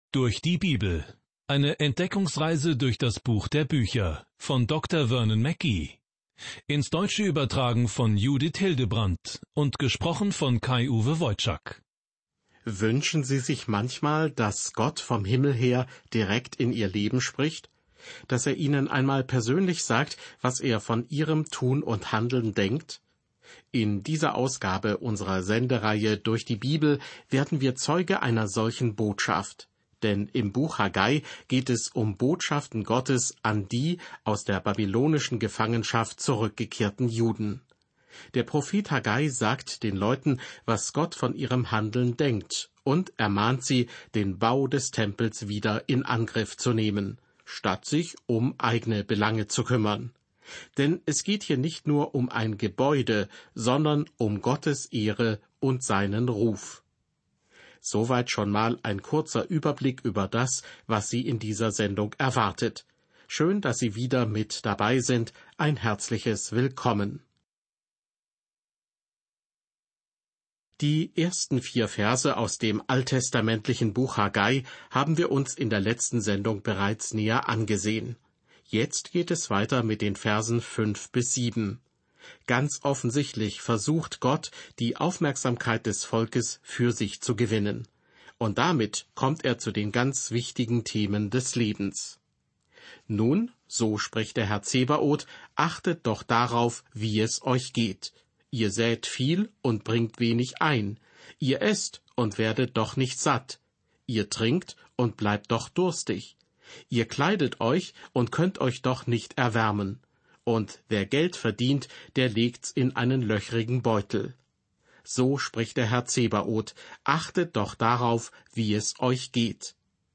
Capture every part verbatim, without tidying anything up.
Durch die Bibel. Eine Entdeckungsreise durch das Buch der Bücher von Doktor Vernon Mackey. Ins Deutsche übertragen von Judith Hildebrandt und gesprochen von Kai-Uwe Wojczak. Wünschen Sie sich manchmal, dass Gott vom Himmel her direkt in Ihr Leben spricht? Dass er Ihnen einmal persönlich sagt, was er von Ihrem Tun und Handeln denkt? In dieser Ausgabe unserer Sendereihe Durch die Bibel werden wir Zeuge einer solchen Botschaft. Denn im Buch Haggai geht es um Botschaften Gottes an die aus der babylonischen Gefangenschaft zurückgekehrten Juden. Der Prophet Haggai sagt den Leuten, was Gott von ihrem Handeln denkt, und ermahnt sie, den Bau des Tempels wieder in Angriff zu nehmen, statt sich um eigene Belange zu kümmern. Denn es geht hier nicht nur um ein Gebäude, sondern um Gottes Ehre und seinen Ruf. Soweit schon mal ein kurzer Überblick über das, was Sie in dieser Sendung erwartet. Schön, dass Sie wieder mit dabei sind. Ein herzliches Willkommen. Die ersten vier Verse aus dem alttestamentlichen Buch Haggai haben wir uns in der letzten Sendung bereits näher angesehen. Jetzt geht es weiter mit den Versen fünf bis sieben. Ganz offensichtlich versucht Gott, die Aufmerksamkeit des Volkes für sich zu gewinnen. Und damit kommt er zu den ganz wichtigen Themen des Lebens. Nun, so spricht der Herr Zebaoth, achtet doch darauf, wie es euch geht. Ihr sät viel und bringt wenig ein. Ihr esst und werdet doch nicht satt. Ihr trinkt und bleibt doch durstig. Ihr kleidet euch und könnt euch doch nicht erwärmen. Und wer Geld verdient, der legt's in einen löchrigen Beutel. So spricht der Herr Zebaoth, achtet doch darauf, wie es euch geht.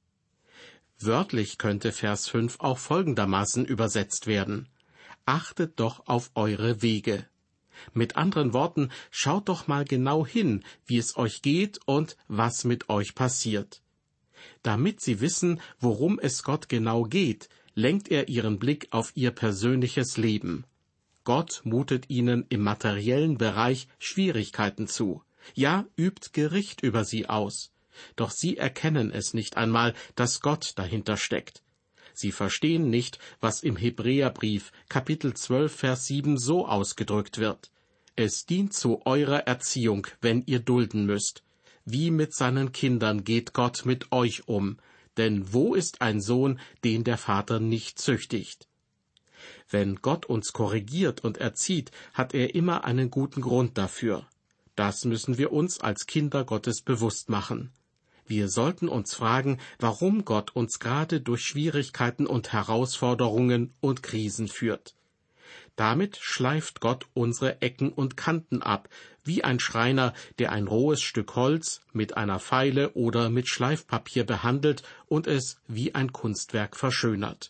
Wörtlich könnte Vers fünf auch folgendermaßen übersetzt werden. Achtet doch auf eure Wege. Mit anderen Worten, schaut doch mal genau hin, wie es euch geht und was mit euch passiert. Damit Sie wissen, worum es Gott genau geht, lenkt er Ihren Blick auf Ihr persönliches Leben. Gott mutet Ihnen im materiellen Bereich Schwierigkeiten zu. Ja, übt Gericht über Sie aus. Doch Sie erkennen es nicht einmal, dass Gott dahinter steckt. Sie verstehen nicht, was im Hebräerbrief, Kapitel zwölf, Vers sieben so ausgedrückt wird. Es dient zu eurer Erziehung, wenn ihr dulden müsst. Wie mit seinen Kindern geht Gott mit euch um. Denn wo ist ein Sohn, den der Vater nicht züchtigt? Wenn Gott uns korrigiert und erzieht, hat er immer einen guten Grund dafür. Das müssen wir uns als Kinder Gottes bewusst machen. Wir sollten uns fragen, warum Gott uns gerade durch Schwierigkeiten und Herausforderungen und Krisen führt. Damit schleift Gott unsere Ecken und Kanten ab, wie ein Schreiner, der ein rohes Stück Holz mit einer Feile oder mit Schleifpapier behandelt und es wie ein Kunstwerk verschönert.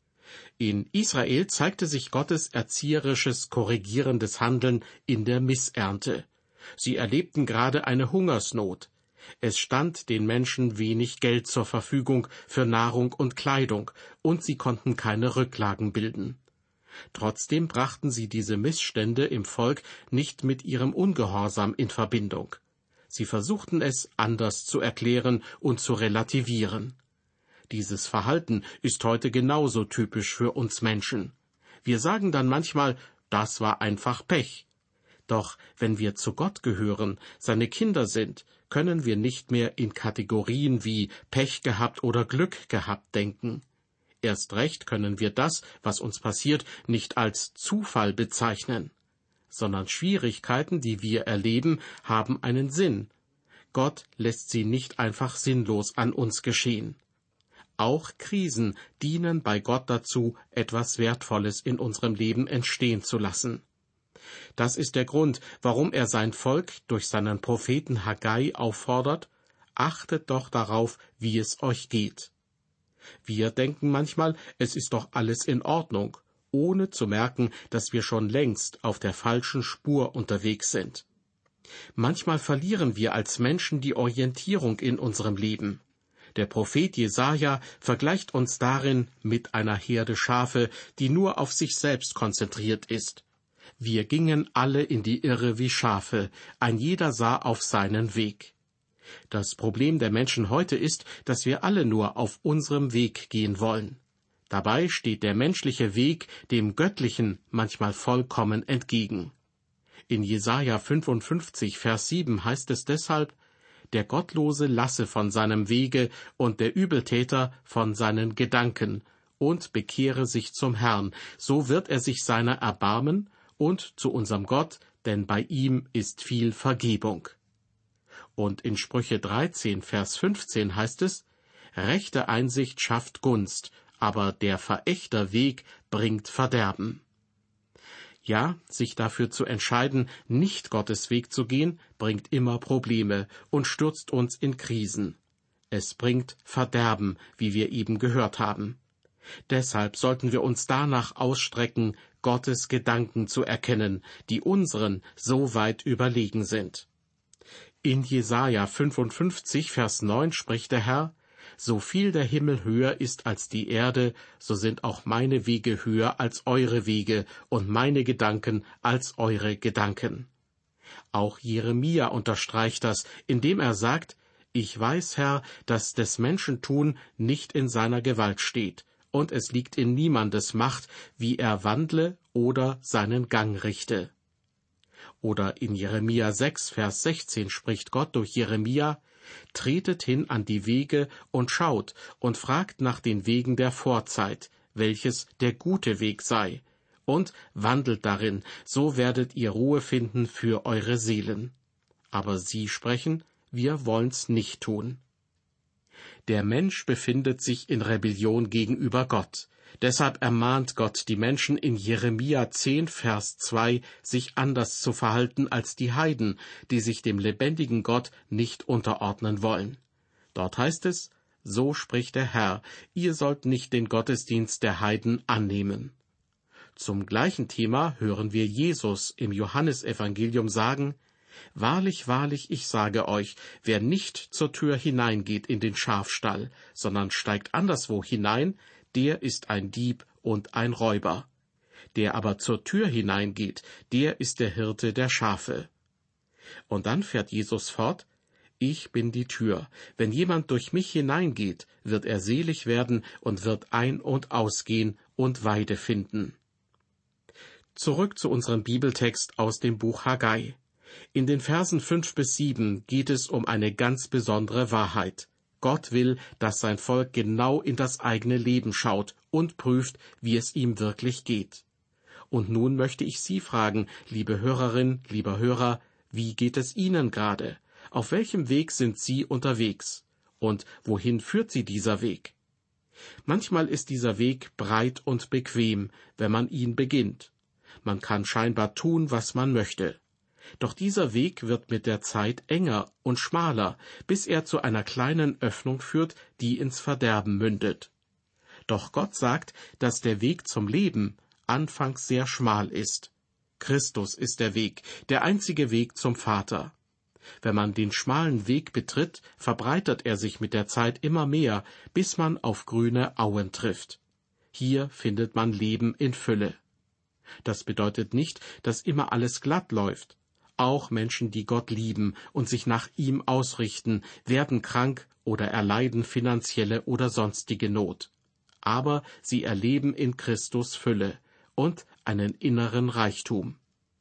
In Israel zeigte sich Gottes erzieherisches, korrigierendes Handeln in der Missernte. Sie erlebten gerade eine Hungersnot. Es stand den Menschen wenig Geld zur Verfügung für Nahrung und Kleidung, und sie konnten keine Rücklagen bilden. Trotzdem brachten sie diese Missstände im Volk nicht mit ihrem Ungehorsam in Verbindung. Sie versuchten es anders zu erklären und zu relativieren. Dieses Verhalten ist heute genauso typisch für uns Menschen. Wir sagen dann manchmal, das war einfach Pech. Doch wenn wir zu Gott gehören, seine Kinder sind, können wir nicht mehr in Kategorien wie Pech gehabt oder Glück gehabt denken. Erst recht können wir das, was uns passiert, nicht als Zufall bezeichnen, sondern Schwierigkeiten, die wir erleben, haben einen Sinn. Gott lässt sie nicht einfach sinnlos an uns geschehen. Auch Krisen dienen bei Gott dazu, etwas Wertvolles in unserem Leben entstehen zu lassen. Das ist der Grund, warum er sein Volk durch seinen Propheten Haggai auffordert, achtet doch darauf, wie es euch geht. Wir denken manchmal, es ist doch alles in Ordnung, ohne zu merken, dass wir schon längst auf der falschen Spur unterwegs sind. Manchmal verlieren wir als Menschen die Orientierung in unserem Leben. Der Prophet Jesaja vergleicht uns darin mit einer Herde Schafe, die nur auf sich selbst konzentriert ist. Wir gingen alle in die Irre wie Schafe, ein jeder sah auf seinen Weg. Das Problem der Menschen heute ist, dass wir alle nur auf unserem Weg gehen wollen. Dabei steht der menschliche Weg dem Göttlichen manchmal vollkommen entgegen. In Jesaja fünfundfünfzig, Vers sieben heißt es deshalb: Der Gottlose lasse von seinem Wege und der Übeltäter von seinen Gedanken und bekehre sich zum Herrn, so wird er sich seiner erbarmen und zu unserem Gott, denn bei ihm ist viel Vergebung. Und in Sprüche dreizehn, Vers fünfzehn heißt es: Rechte Einsicht schafft Gunst, aber der Verächterweg bringt Verderben. Ja, sich dafür zu entscheiden, nicht Gottes Weg zu gehen, bringt immer Probleme und stürzt uns in Krisen. Es bringt Verderben, wie wir eben gehört haben. Deshalb sollten wir uns danach ausstrecken, Gottes Gedanken zu erkennen, die unseren so weit überlegen sind. In Jesaja fünfundfünfzig, Vers neun spricht der Herr: So viel der Himmel höher ist als die Erde, so sind auch meine Wege höher als eure Wege und meine Gedanken als eure Gedanken. Auch Jeremia unterstreicht das, indem er sagt: Ich weiß, Herr, dass des Menschen Tun nicht in seiner Gewalt steht, und es liegt in niemandes Macht, wie er wandle oder seinen Gang richte. Oder in Jeremia sechs, Vers sechzehn spricht Gott durch Jeremia: Tretet hin an die Wege und schaut und fragt nach den Wegen der Vorzeit, welches der gute Weg sei, und wandelt darin, so werdet ihr Ruhe finden für eure Seelen. Aber sie sprechen: Wir wollen's nicht tun. Der Mensch befindet sich in Rebellion gegenüber Gott. Deshalb ermahnt Gott die Menschen in Jeremia zehn, Vers zwei, sich anders zu verhalten als die Heiden, die sich dem lebendigen Gott nicht unterordnen wollen. Dort heißt es: So spricht der Herr, ihr sollt nicht den Gottesdienst der Heiden annehmen. Zum gleichen Thema hören wir Jesus im Johannesevangelium sagen: Wahrlich, wahrlich, ich sage euch, wer nicht zur Tür hineingeht in den Schafstall, sondern steigt anderswo hinein, der ist ein Dieb und ein Räuber. Der aber zur Tür hineingeht, der ist der Hirte der Schafe. Und dann fährt Jesus fort: Ich bin die Tür. Wenn jemand durch mich hineingeht, wird er selig werden und wird ein- und ausgehen und Weide finden. Zurück zu unserem Bibeltext aus dem Buch Haggai. In den Versen fünf bis sieben geht es um eine ganz besondere Wahrheit. Gott will, dass sein Volk genau in das eigene Leben schaut und prüft, wie es ihm wirklich geht. Und nun möchte ich Sie fragen, liebe Hörerin, lieber Hörer, wie geht es Ihnen gerade? Auf welchem Weg sind Sie unterwegs? Und wohin führt Sie dieser Weg? Manchmal ist dieser Weg breit und bequem, wenn man ihn beginnt. Man kann scheinbar tun, was man möchte. Doch dieser Weg wird mit der Zeit enger und schmaler, bis er zu einer kleinen Öffnung führt, die ins Verderben mündet. Doch Gott sagt, dass der Weg zum Leben anfangs sehr schmal ist. Christus ist der Weg, der einzige Weg zum Vater. Wenn man den schmalen Weg betritt, verbreitert er sich mit der Zeit immer mehr, bis man auf grüne Auen trifft. Hier findet man Leben in Fülle. Das bedeutet nicht, dass immer alles glatt läuft. Auch Menschen, die Gott lieben und sich nach ihm ausrichten, werden krank oder erleiden finanzielle oder sonstige Not. Aber sie erleben in Christus Fülle und einen inneren Reichtum.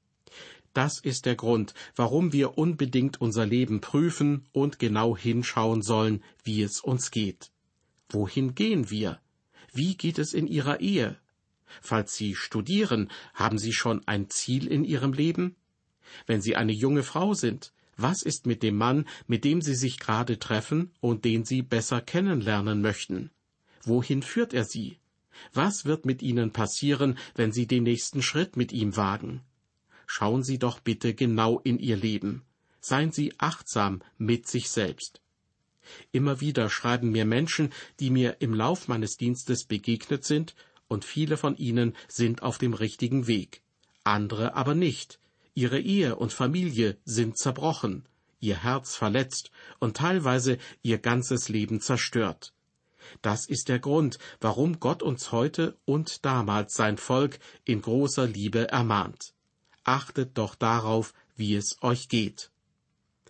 Das ist der Grund, warum wir unbedingt unser Leben prüfen und genau hinschauen sollen, wie es uns geht. Wohin gehen wir? Wie geht es in Ihrer Ehe? Falls Sie studieren, haben Sie schon ein Ziel in Ihrem Leben? Wenn Sie eine junge Frau sind, was ist mit dem Mann, mit dem Sie sich gerade treffen und den Sie besser kennenlernen möchten? Wohin führt er Sie? Was wird mit Ihnen passieren, wenn Sie den nächsten Schritt mit ihm wagen? Schauen Sie doch bitte genau in Ihr Leben. Seien Sie achtsam mit sich selbst. Immer wieder schreiben mir Menschen, die mir im Lauf meines Dienstes begegnet sind, und viele von ihnen sind auf dem richtigen Weg, andere aber nicht. Ihre Ehe und Familie sind zerbrochen, ihr Herz verletzt und teilweise ihr ganzes Leben zerstört. Das ist der Grund, warum Gott uns heute und damals sein Volk in großer Liebe ermahnt. Achtet doch darauf, wie es euch geht.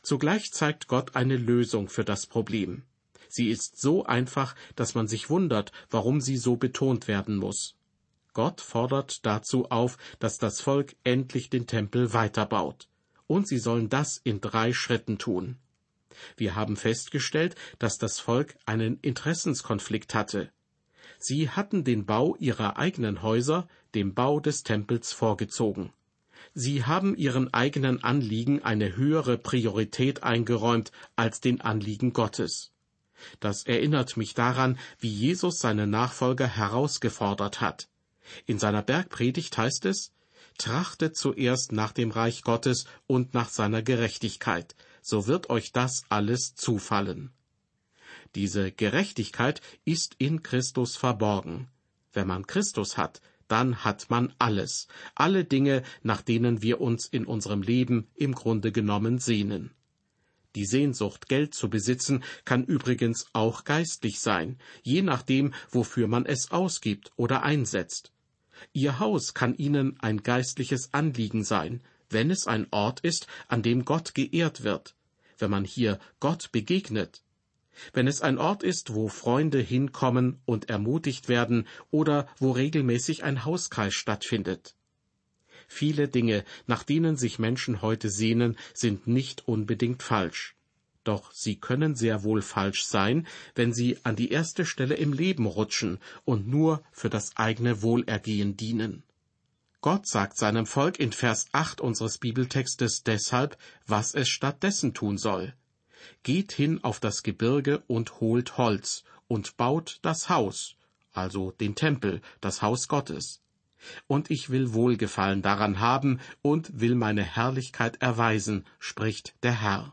Zugleich zeigt Gott eine Lösung für das Problem. Sie ist so einfach, dass man sich wundert, warum sie so betont werden muss. Gott fordert dazu auf, dass das Volk endlich den Tempel weiterbaut. Und sie sollen das in drei Schritten tun. Wir haben festgestellt, dass das Volk einen Interessenskonflikt hatte. Sie hatten den Bau ihrer eigenen Häuser dem Bau des Tempels vorgezogen. Sie haben ihren eigenen Anliegen eine höhere Priorität eingeräumt als den Anliegen Gottes. Das erinnert mich daran, wie Jesus seine Nachfolger herausgefordert hat. In seiner Bergpredigt heißt es: Trachtet zuerst nach dem Reich Gottes und nach seiner Gerechtigkeit, so wird euch das alles zufallen. Diese Gerechtigkeit ist in Christus verborgen. Wenn man Christus hat, dann hat man alles, alle Dinge, nach denen wir uns in unserem Leben im Grunde genommen sehnen. Die Sehnsucht, Geld zu besitzen, kann übrigens auch geistlich sein, je nachdem, wofür man es ausgibt oder einsetzt. Ihr Haus kann Ihnen ein geistliches Anliegen sein, wenn es ein Ort ist, an dem Gott geehrt wird, wenn man hier Gott begegnet. Wenn es ein Ort ist, wo Freunde hinkommen und ermutigt werden oder wo regelmäßig ein Hauskreis stattfindet. Viele Dinge, nach denen sich Menschen heute sehnen, sind nicht unbedingt falsch. Doch sie können sehr wohl falsch sein, wenn sie an die erste Stelle im Leben rutschen und nur für das eigene Wohlergehen dienen. Gott sagt seinem Volk in Vers acht unseres Bibeltextes deshalb, was es stattdessen tun soll. Geht hin auf das Gebirge und holt Holz und baut das Haus, also den Tempel, das Haus Gottes. Und ich will Wohlgefallen daran haben und will meine Herrlichkeit erweisen, spricht der Herr.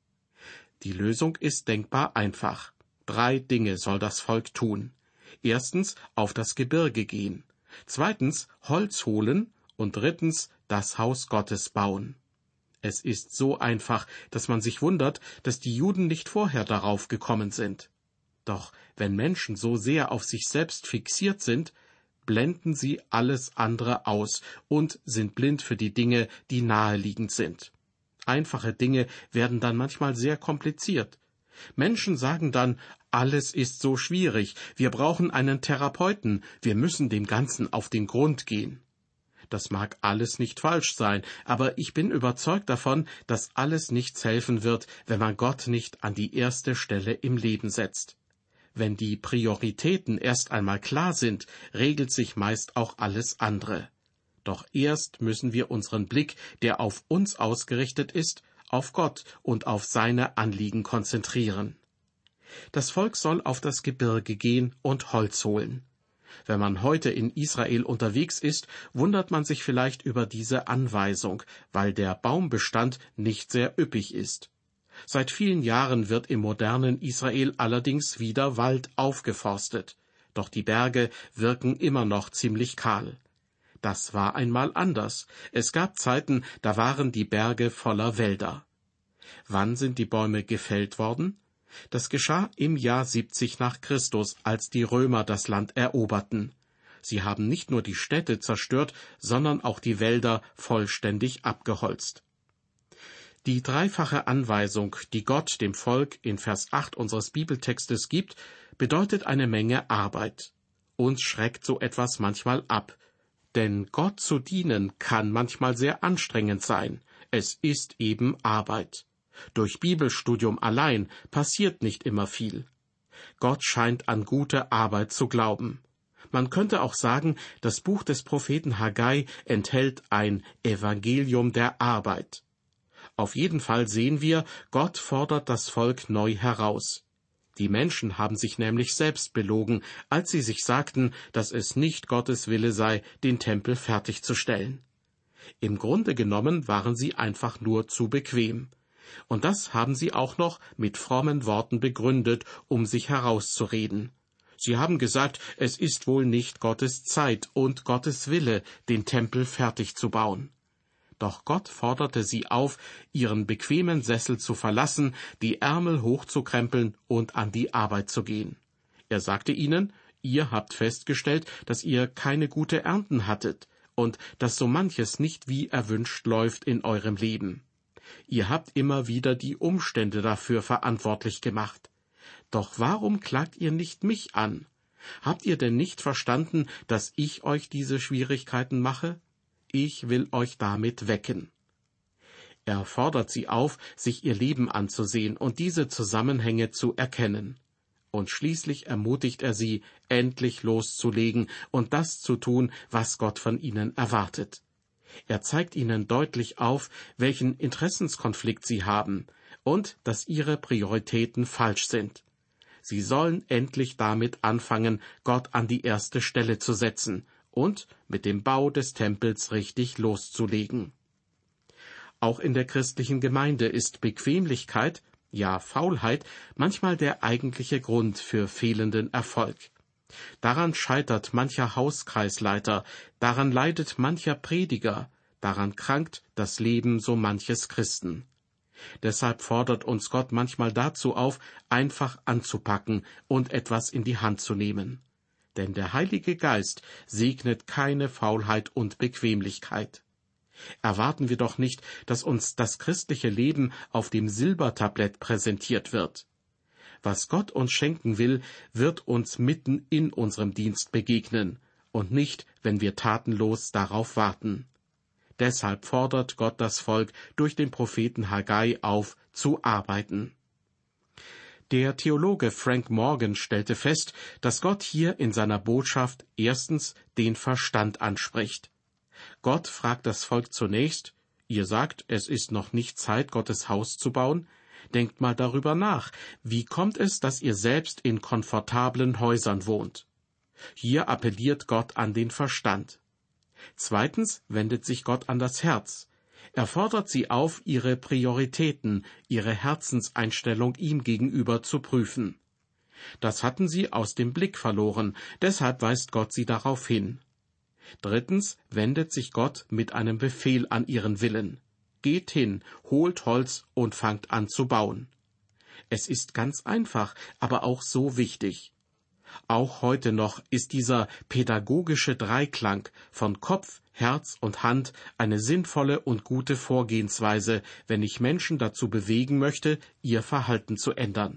Die Lösung ist denkbar einfach. Drei Dinge soll das Volk tun. Erstens, auf das Gebirge gehen. Zweitens, Holz holen. Und drittens, das Haus Gottes bauen. Es ist so einfach, dass man sich wundert, dass die Juden nicht vorher darauf gekommen sind. Doch wenn Menschen so sehr auf sich selbst fixiert sind, blenden sie alles andere aus und sind blind für die Dinge, die naheliegend sind. Einfache Dinge werden dann manchmal sehr kompliziert. Menschen sagen dann, alles ist so schwierig, wir brauchen einen Therapeuten, wir müssen dem Ganzen auf den Grund gehen. Das mag alles nicht falsch sein, aber ich bin überzeugt davon, dass alles nichts helfen wird, wenn man Gott nicht an die erste Stelle im Leben setzt. Wenn die Prioritäten erst einmal klar sind, regelt sich meist auch alles andere. Doch erst müssen wir unseren Blick, der auf uns ausgerichtet ist, auf Gott und auf seine Anliegen konzentrieren. Das Volk soll auf das Gebirge gehen und Holz holen. Wenn man heute in Israel unterwegs ist, wundert man sich vielleicht über diese Anweisung, weil der Baumbestand nicht sehr üppig ist. Seit vielen Jahren wird im modernen Israel allerdings wieder Wald aufgeforstet, doch die Berge wirken immer noch ziemlich kahl. Das war einmal anders. Es gab Zeiten, da waren die Berge voller Wälder. Wann sind die Bäume gefällt worden? Das geschah im Jahr siebzig nach Christus, als die Römer das Land eroberten. Sie haben nicht nur die Städte zerstört, sondern auch die Wälder vollständig abgeholzt. Die dreifache Anweisung, die Gott dem Volk in Vers acht unseres Bibeltextes gibt, bedeutet eine Menge Arbeit. Uns schreckt so etwas manchmal ab. Denn Gott zu dienen kann manchmal sehr anstrengend sein. Es ist eben Arbeit. Durch Bibelstudium allein passiert nicht immer viel. Gott scheint an gute Arbeit zu glauben. Man könnte auch sagen, das Buch des Propheten Haggai enthält ein Evangelium der Arbeit. Auf jeden Fall sehen wir, Gott fordert das Volk neu heraus. Die Menschen haben sich nämlich selbst belogen, als sie sich sagten, dass es nicht Gottes Wille sei, den Tempel fertigzustellen. Im Grunde genommen waren sie einfach nur zu bequem. Und das haben sie auch noch mit frommen Worten begründet, um sich herauszureden. Sie haben gesagt, es ist wohl nicht Gottes Zeit und Gottes Wille, den Tempel fertig zu bauen. Doch Gott forderte sie auf, ihren bequemen Sessel zu verlassen, die Ärmel hochzukrempeln und an die Arbeit zu gehen. Er sagte ihnen, ihr habt festgestellt, dass ihr keine gute Ernten hattet und dass so manches nicht wie erwünscht läuft in eurem Leben. Ihr habt immer wieder die Umstände dafür verantwortlich gemacht. Doch warum klagt ihr nicht mich an? Habt ihr denn nicht verstanden, dass ich euch diese Schwierigkeiten mache? Ich will euch damit wecken. Er fordert sie auf, sich ihr Leben anzusehen und diese Zusammenhänge zu erkennen. Und schließlich ermutigt er sie, endlich loszulegen und das zu tun, was Gott von ihnen erwartet. Er zeigt ihnen deutlich auf, welchen Interessenskonflikt sie haben und dass ihre Prioritäten falsch sind. Sie sollen endlich damit anfangen, Gott an die erste Stelle zu setzen und mit dem Bau des Tempels richtig loszulegen. Auch in der christlichen Gemeinde ist Bequemlichkeit, ja Faulheit, manchmal der eigentliche Grund für fehlenden Erfolg. Daran scheitert mancher Hauskreisleiter, daran leidet mancher Prediger, daran krankt das Leben so manches Christen. Deshalb fordert uns Gott manchmal dazu auf, einfach anzupacken und etwas in die Hand zu nehmen. Denn der Heilige Geist segnet keine Faulheit und Bequemlichkeit. Erwarten wir doch nicht, dass uns das christliche Leben auf dem Silbertablett präsentiert wird. Was Gott uns schenken will, wird uns mitten in unserem Dienst begegnen und nicht, wenn wir tatenlos darauf warten. Deshalb fordert Gott das Volk durch den Propheten Haggai auf, zu arbeiten. Der Theologe Frank Morgan stellte fest, dass Gott hier in seiner Botschaft erstens den Verstand anspricht. Gott fragt das Volk zunächst: Ihr sagt, es ist noch nicht Zeit, Gottes Haus zu bauen? Denkt mal darüber nach. Wie kommt es, dass ihr selbst in komfortablen Häusern wohnt? Hier appelliert Gott an den Verstand. Zweitens wendet sich Gott an das Herz. Er fordert sie auf, ihre Prioritäten, ihre Herzenseinstellung ihm gegenüber zu prüfen. Das hatten sie aus dem Blick verloren, deshalb weist Gott sie darauf hin. Drittens wendet sich Gott mit einem Befehl an ihren Willen. Geht hin, holt Holz und fangt an zu bauen. Es ist ganz einfach, aber auch so wichtig. Auch heute noch ist dieser pädagogische Dreiklang von Kopf, Herz und Hand eine sinnvolle und gute Vorgehensweise, wenn ich Menschen dazu bewegen möchte, ihr Verhalten zu ändern.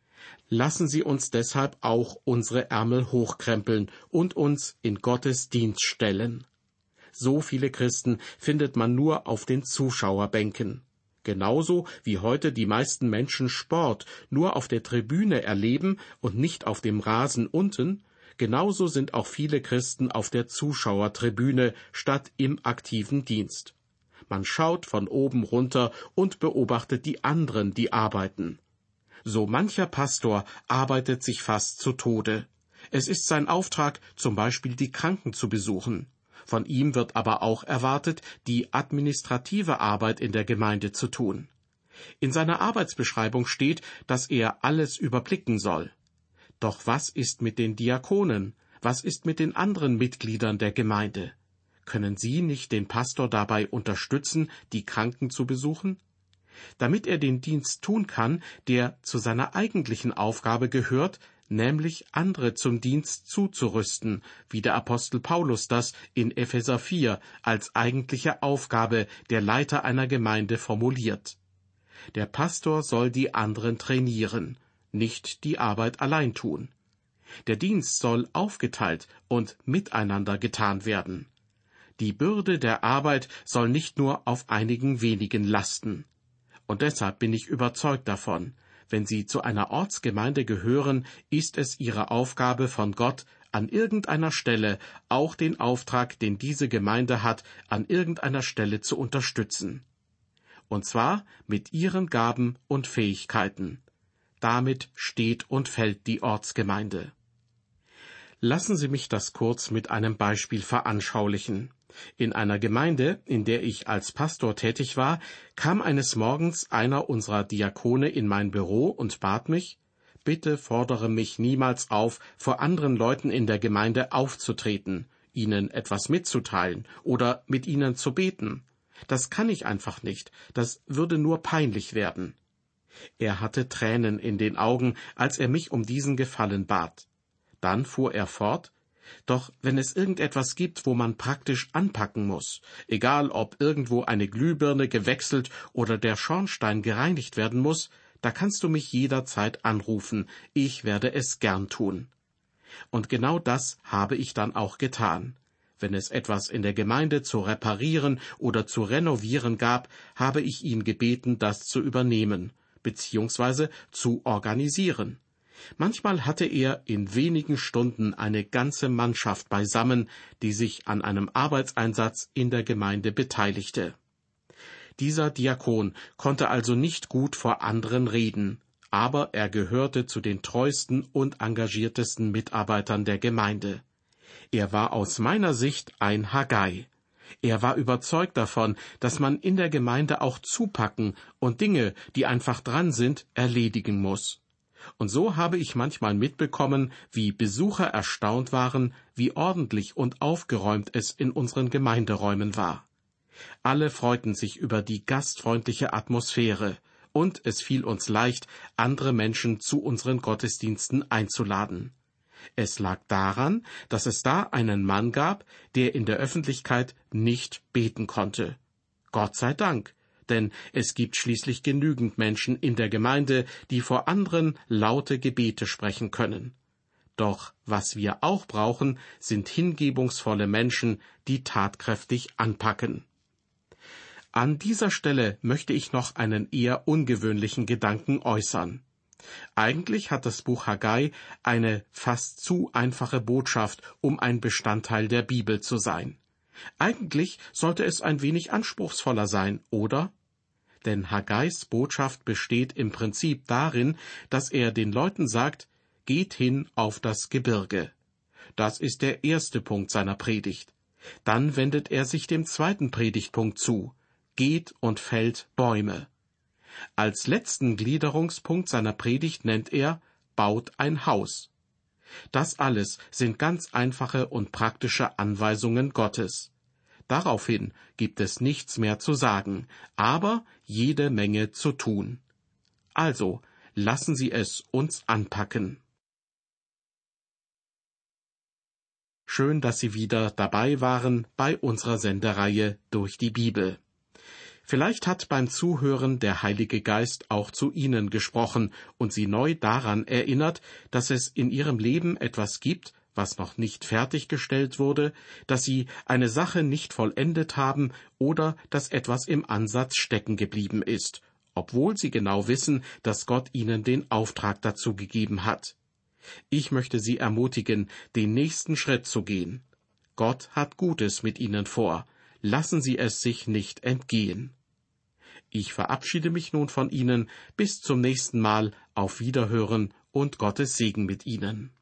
Lassen Sie uns deshalb auch unsere Ärmel hochkrempeln und uns in Gottes Dienst stellen. So viele Christen findet man nur auf den Zuschauerbänken. Genauso wie heute die meisten Menschen Sport nur auf der Tribüne erleben und nicht auf dem Rasen unten, genauso sind auch viele Christen auf der Zuschauertribüne statt im aktiven Dienst. Man schaut von oben runter und beobachtet die anderen, die arbeiten. So mancher Pastor arbeitet sich fast zu Tode. Es ist sein Auftrag, zum Beispiel die Kranken zu besuchen. Von ihm wird aber auch erwartet, die administrative Arbeit in der Gemeinde zu tun. In seiner Arbeitsbeschreibung steht, dass er alles überblicken soll. Doch was ist mit den Diakonen? Was ist mit den anderen Mitgliedern der Gemeinde? Können Sie nicht den Pastor dabei unterstützen, die Kranken zu besuchen? Damit er den Dienst tun kann, der zu seiner eigentlichen Aufgabe gehört, nämlich andere zum Dienst zuzurüsten, wie der Apostel Paulus das in Epheser vier als eigentliche Aufgabe der Leiter einer Gemeinde formuliert. Der Pastor soll die anderen trainieren, nicht die Arbeit allein tun. Der Dienst soll aufgeteilt und miteinander getan werden. Die Bürde der Arbeit soll nicht nur auf einigen wenigen lasten. Und deshalb bin ich überzeugt davon, wenn Sie zu einer Ortsgemeinde gehören, ist es Ihre Aufgabe von Gott, an irgendeiner Stelle auch den Auftrag, den diese Gemeinde hat, an irgendeiner Stelle zu unterstützen. Und zwar mit Ihren Gaben und Fähigkeiten. Damit steht und fällt die Ortsgemeinde. Lassen Sie mich das kurz mit einem Beispiel veranschaulichen. In einer Gemeinde, in der ich als Pastor tätig war, kam eines Morgens einer unserer Diakone in mein Büro und bat mich: Bitte fordere mich niemals auf, vor anderen Leuten in der Gemeinde aufzutreten, ihnen etwas mitzuteilen oder mit ihnen zu beten. Das kann ich einfach nicht, das würde nur peinlich werden. Er hatte Tränen in den Augen, als er mich um diesen Gefallen bat. Dann fuhr er fort: Doch wenn es irgendetwas gibt, wo man praktisch anpacken muss, egal ob irgendwo eine Glühbirne gewechselt oder der Schornstein gereinigt werden muss, da kannst du mich jederzeit anrufen, ich werde es gern tun. Und genau das habe ich dann auch getan. Wenn es etwas in der Gemeinde zu reparieren oder zu renovieren gab, habe ich ihn gebeten, das zu übernehmen, beziehungsweise zu organisieren. Manchmal hatte er in wenigen Stunden eine ganze Mannschaft beisammen, die sich an einem Arbeitseinsatz in der Gemeinde beteiligte. Dieser Diakon konnte also nicht gut vor anderen reden, aber er gehörte zu den treuesten und engagiertesten Mitarbeitern der Gemeinde. Er war aus meiner Sicht ein Haggai. Er war überzeugt davon, dass man in der Gemeinde auch zupacken und Dinge, die einfach dran sind, erledigen muss. Und so habe ich manchmal mitbekommen, wie Besucher erstaunt waren, wie ordentlich und aufgeräumt es in unseren Gemeinderäumen war. Alle freuten sich über die gastfreundliche Atmosphäre, und es fiel uns leicht, andere Menschen zu unseren Gottesdiensten einzuladen. Es lag daran, dass es da einen Mann gab, der in der Öffentlichkeit nicht beten konnte. Gott sei Dank, denn es gibt schließlich genügend Menschen in der Gemeinde, die vor anderen laute Gebete sprechen können. Doch was wir auch brauchen, sind hingebungsvolle Menschen, die tatkräftig anpacken. An dieser Stelle möchte ich noch einen eher ungewöhnlichen Gedanken äußern. Eigentlich hat das Buch Haggai eine fast zu einfache Botschaft, um ein Bestandteil der Bibel zu sein. Eigentlich sollte es ein wenig anspruchsvoller sein, oder? Denn Haggais Botschaft besteht im Prinzip darin, dass er den Leuten sagt, geht hin auf das Gebirge. Das ist der erste Punkt seiner Predigt. Dann wendet er sich dem zweiten Predigtpunkt zu, geht und fällt Bäume. Als letzten Gliederungspunkt seiner Predigt nennt er, baut ein Haus. Das alles sind ganz einfache und praktische Anweisungen Gottes. Daraufhin gibt es nichts mehr zu sagen, aber jede Menge zu tun. Also, lassen Sie es uns anpacken. Schön, dass Sie wieder dabei waren bei unserer Sendereihe Durch die Bibel. Vielleicht hat beim Zuhören der Heilige Geist auch zu Ihnen gesprochen und Sie neu daran erinnert, dass es in Ihrem Leben etwas gibt, was noch nicht fertiggestellt wurde, dass Sie eine Sache nicht vollendet haben oder dass etwas im Ansatz stecken geblieben ist, obwohl Sie genau wissen, dass Gott Ihnen den Auftrag dazu gegeben hat. Ich möchte Sie ermutigen, den nächsten Schritt zu gehen. Gott hat Gutes mit Ihnen vor. Lassen Sie es sich nicht entgehen. Ich verabschiede mich nun von Ihnen. Bis zum nächsten Mal. Auf Wiederhören und Gottes Segen mit Ihnen.